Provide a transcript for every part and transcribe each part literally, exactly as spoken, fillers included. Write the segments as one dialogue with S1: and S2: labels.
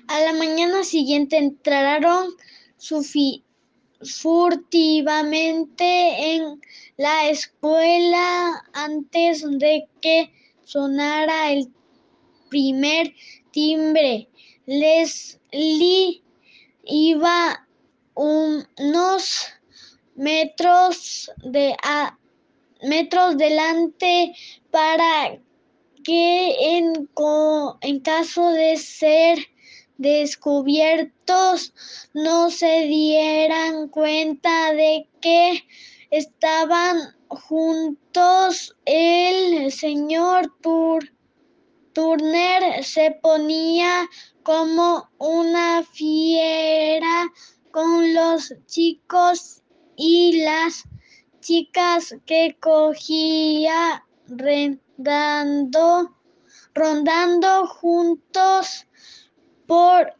S1: A la mañana siguiente entraron sufi- furtivamente en la escuela antes de que sonara el primer timbre. Leslie iba unos metros de a, metros delante para que en, en caso de ser descubiertos no se dieran cuenta de que estaban juntos. El señor Tur Turner se ponía como una fiera con los chicos y las chicas que cogía rendando, rondando juntos por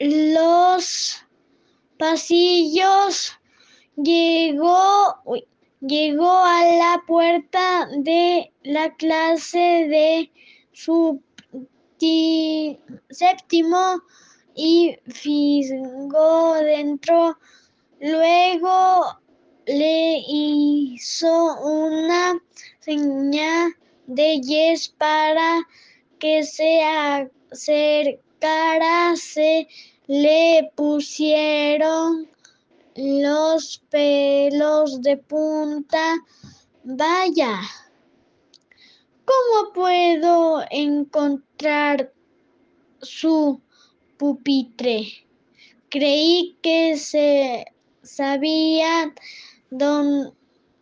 S1: los pasillos. Llegó, uy, llegó a la puerta de la clase de su ti- séptimo y fisgó dentro. Luego le hizo una señal de yes para que se acercara. Se le pusieron los pelos de punta. Vaya, ¿cómo puedo encontrar su pupitre? Creí que se sabía don,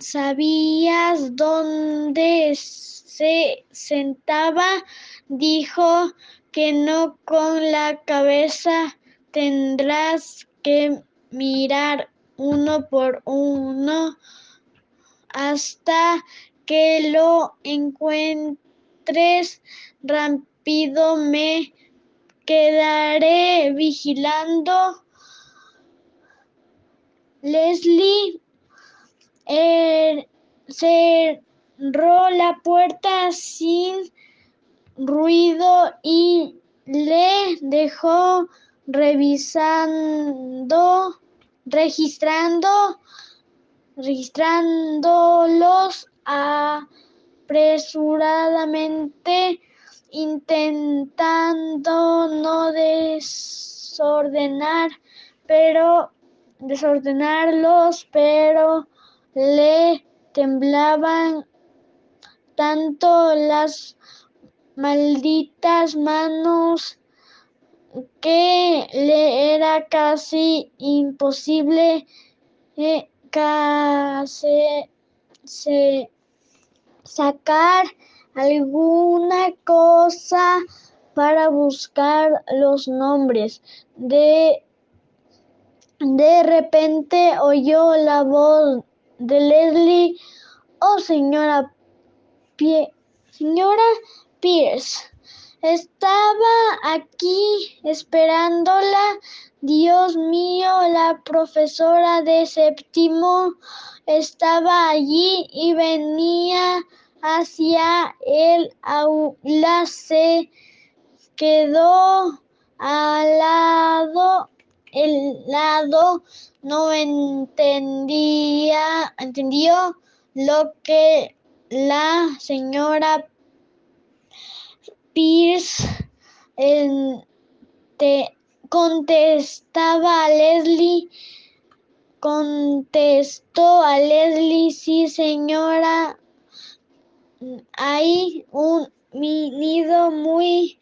S1: sabías dónde se sentaba. Dijo que no, con la cabeza. Tendrás que mirar uno por uno hasta que lo encuentres. Rápido, me quedaré vigilando. Leslie er, cerró la puerta sin ruido y le dejó revisando, registrando, registrándolos apresuradamente, intentando no desordenar, pero desordenarlos, pero le temblaban tanto las malditas manos que le era casi imposible eh, casi, se, sacar alguna cosa para buscar los nombres. De De repente oyó la voz de Leslie. Oh, señora Pie señora Pierce, estaba aquí esperándola. Dios mío, la profesora de séptimo estaba allí y venía hacia el aula. Se quedó al lado, el lado, no entendía, entendió lo que la señora Pierce eh, te contestaba a Leslie. Contestó a Leslie, sí, señora, hay un nido muy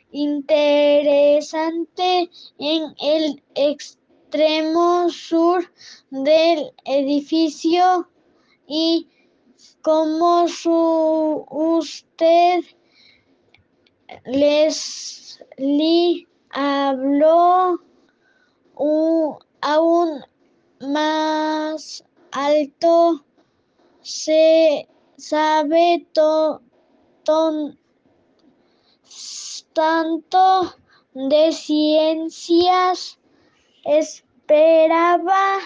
S1: interesante en el extremo sur del edificio y como su usted Leslie habló un, aún más alto. Se sabe to, ton, tanto de ciencias. Esperaba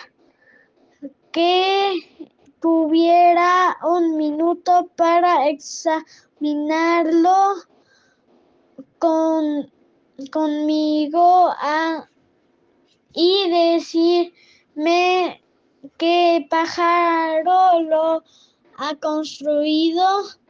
S1: que tuviera un minuto para examinarlo con conmigo a, y decirme qué pájaro lo ha construido.